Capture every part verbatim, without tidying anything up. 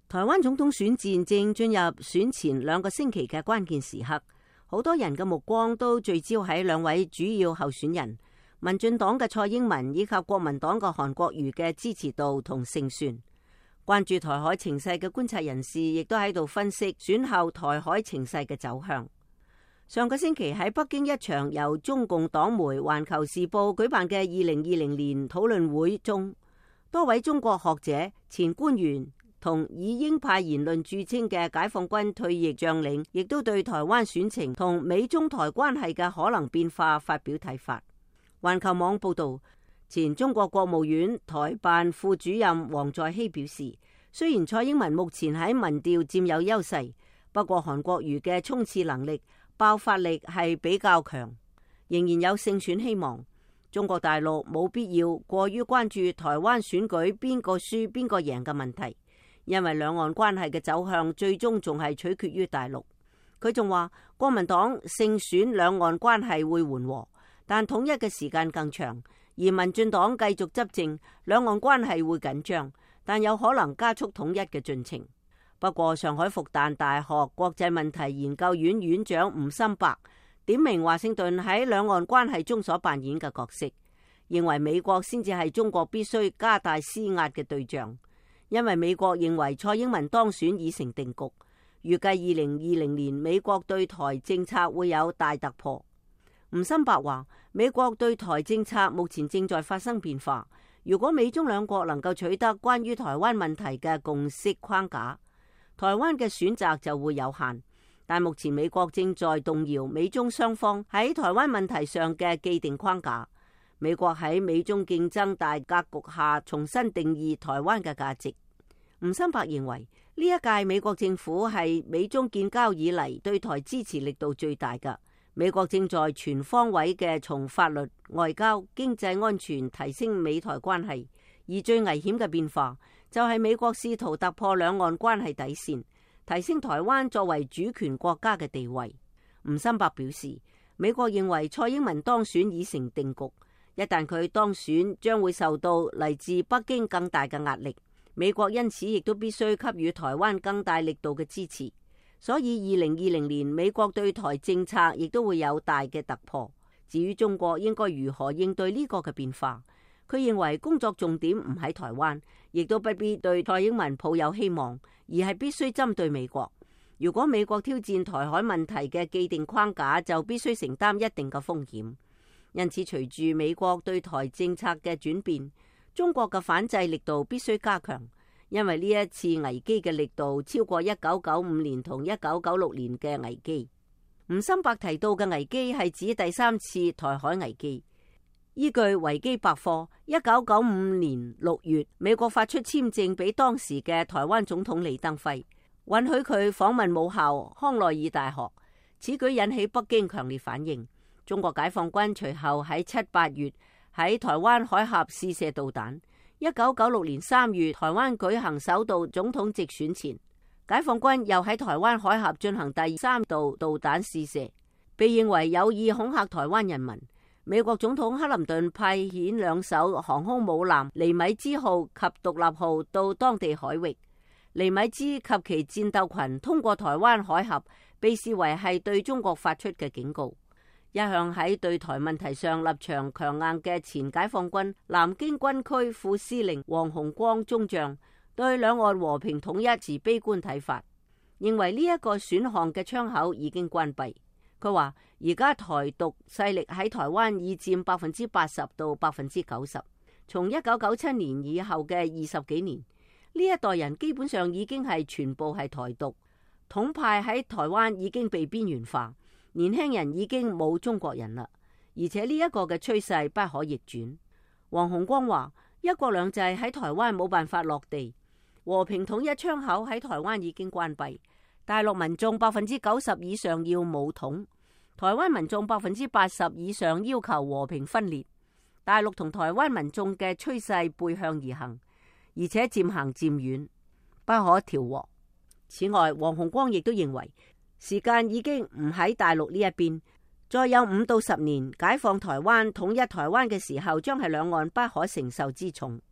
台灣總統選戰正進入選前兩個星期嘅關鍵時刻，好多人嘅目光都聚焦喺兩位主要候選人，民進黨嘅蔡英文以及國民黨嘅韓國瑜嘅支持度同勝算。關注台海情勢嘅觀察人士亦都喺度分析選後台海情勢嘅走向。上個星期喺北京一場由中共黨媒《環球時報》舉辦嘅二零二零年討論會中，多位中國學者、前官員同以鷹派言論著稱嘅解放軍退役將領，亦都對台灣選情同美中台關係嘅可能變化發表睇法。環球網報道，前中國國務院台辦副主任黃在熹表示，雖然蔡英文目前喺民調佔有優勢，不過韓國瑜嘅衝刺能力、爆發力係比較強，仍然有勝選希望。中國大陸冇必要過於關注台灣選舉邊個輸邊個贏嘅問題，因為兩岸關係嘅走向最終仲係取決於大陸。佢仲話，國民黨勝選兩岸關係會緩和，但統一嘅時間更長；而民進黨繼續執政，兩岸關係會緊張，但有可能加速統一嘅進程。不過，上海復旦大學國際問題研究院院長吳心伯點名華盛頓喺兩岸關係中所扮演嘅角色，認為美國先至係中國必須加大施壓嘅對象。因為美國認為蔡英文當選已成定局，預計二零二零年美國對台政策會有大突破。吳心伯話，美國對台政策目前正在發生變化，如果美中兩國能夠取得關於台灣問題嘅共識框架，台灣嘅選擇就會有限。但目前美國正在動搖美中雙方喺台灣問題上嘅既定框架。美國喺美中競爭大格局下重新定義台灣嘅價值。吳心伯認為呢一屆美國政府係美中建交以嚟對台支持力度最大嘅。美國正在全方位嘅從法律、外交、經濟、安全提升美台關係，而最危險嘅變化就係美國試圖突破兩岸關係底線，提升台灣作為主權國家嘅地位。吳心伯表示，美國認為蔡英文當選已成定局。一旦佢當選，將會受到嚟自北京更大嘅壓力。美國因此亦都必須給予台灣更大力度嘅支持。所以二零二零年美國對台政策亦都會有大嘅突破。至於中國應該如何應對呢個嘅變化，佢認為工作重點唔喺台灣，亦都不必對蔡英文抱有希望，而係必須針對美國。如果美國挑戰台海問題嘅既定框架，就必須承擔一定嘅風險。因此，隨住美國對台政策嘅轉變，中國嘅反制力度必須加強，因為呢一次危機嘅力度超過一九九五年同一九九六年嘅危機。吳心伯提到嘅危機係指第三次台海危機。依據維基百科，一九九五年六月，美國發出簽證俾當時嘅台灣總統李登輝，允許佢訪問母校康奈爾大學。此舉引起北京強烈反應。中國解放軍隨後喺七八月喺台灣海峽試射導彈。一九九六年三月，台灣舉行首度總統直選前，解放軍又喺台灣海峽進行第三度導彈試射，被認為有意恐嚇台灣人民。美國總統克林頓派遣兩艘航空母艦尼米茲號及獨立號到當地海域，尼米茲及其戰鬥群通過台灣海峽，被視為係對中國發出嘅警告。一向喺對台問題上立場強硬嘅前解放軍南京軍區副司令黃鴻光中將對兩岸和平統一持悲觀睇法，認為呢一個選項嘅窗口已經關閉。佢話而家台獨勢力喺台灣已佔百分之八十到百分之九十，從一九九七年以後嘅二十幾年，呢一代人基本上已經係全部係台獨，統派喺台灣已經被邊緣化。年輕人已經冇中國人啦，而且呢一個嘅趨勢不可逆轉。黃鴻光話：一國兩制喺台灣冇辦法落地，和平統一窗口喺台灣已經關閉。大陸民眾百分之九十以上要武統，台灣民眾百分之八十以上要求和平分裂。大陸同台灣民眾嘅趨勢背向而行，而且漸行漸遠，不可調和。此外，黃鴻光亦都認為，時間已經唔喺大陸呢一邊，再有五到十年解放台灣、統一台灣嘅時候，將係兩岸不可承受之重。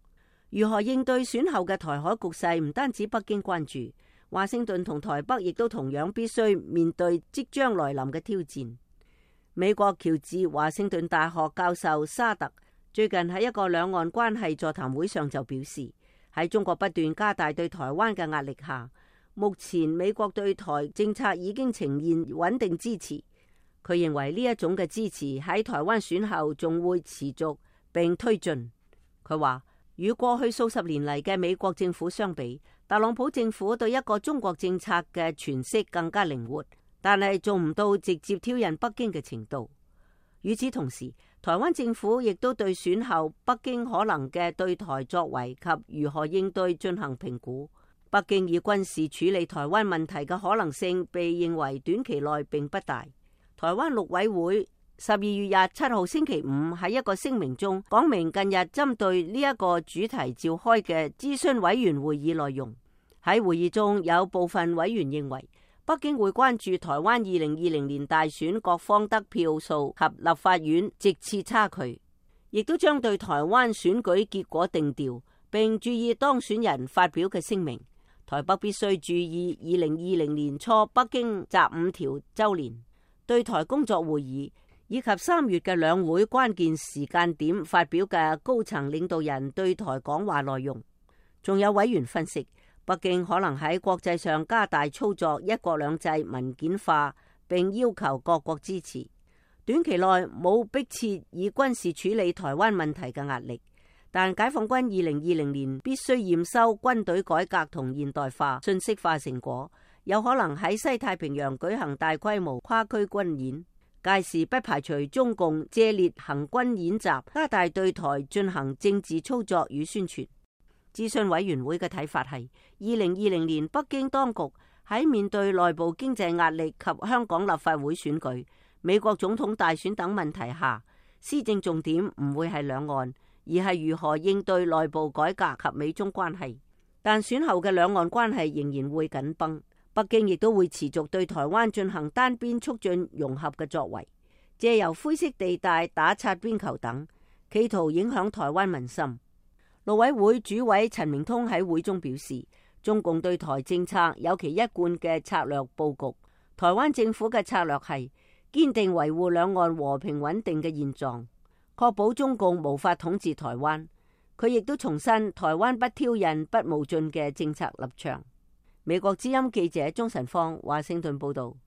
如何應對選後嘅台海局勢，唔單止北京關注，華盛頓同台北亦都同樣必須面對即將來臨嘅挑戰。美國喬治華盛頓大學教授沙特最近喺一個兩岸關係座談會上就表示，喺中國不斷加大對台灣嘅壓力下，目前美國對台政策已經呈現穩定支持。佢認為呢一種嘅支持喺台灣選後仲會持續並推進。佢話，與過去數十年嚟嘅美國政府相比，特朗普政府對一個中國政策嘅詮釋更加靈活，但係做唔到直接挑釁北京嘅程度。與此同時，台灣政府亦都對選後北京可能嘅對台作為及如何應對進行評估。北京以軍事處理台灣問題嘅可能性被認為短期內並不大。台灣陸委會十二月廿七號星期五喺一個聲明中講明，近日針對呢一個主題召開嘅諮詢委員會議內容。喺會議中有部分委員認為，北京會關注台灣二零二零年大選各方得票數及立法院席次差距，亦都將對台灣選舉結果定調，並注意當選人發表嘅聲明。台北必須注意二零二零年初北京習五條週年對台工作會議，以及三月嘅兩會關鍵時間點發表嘅高層領導人對台講話內容。仲有委員分析，北京可能喺國際上加大操作一國兩制文件化，並要求各國支持。短期內冇迫切以軍事處理台灣問題嘅壓力，但解放軍二零二零年必須驗收軍隊改革同現代化、信息化成果，有可能喺西太平洋舉行大規模跨區軍演。屆時不排除中共借列行軍演習，加大對台進行政治操作與宣傳。諮詢委員會嘅睇法係，二零二零年北京當局喺面對內部經濟壓力及香港立法會選舉、美國總統大選等問題下，施政重點唔會係兩岸，而係如何應對內部改革及美中關係。但選後嘅兩岸關係仍然會緊繃。北京亦都會持續對台灣進行單邊促進融合嘅作為，借由灰色地帶打擦邊球等，企圖影響台灣民心。陸委會主委陳明通喺會中表示，中共對台政策有其一貫嘅策略佈局，台灣政府嘅策略係堅定維護兩岸和平穩定嘅現狀，確保中共無法統治台灣。佢亦都重申台灣不挑釁、不冒進嘅政策立場。美國之音記者鍾晨芳華盛頓報道。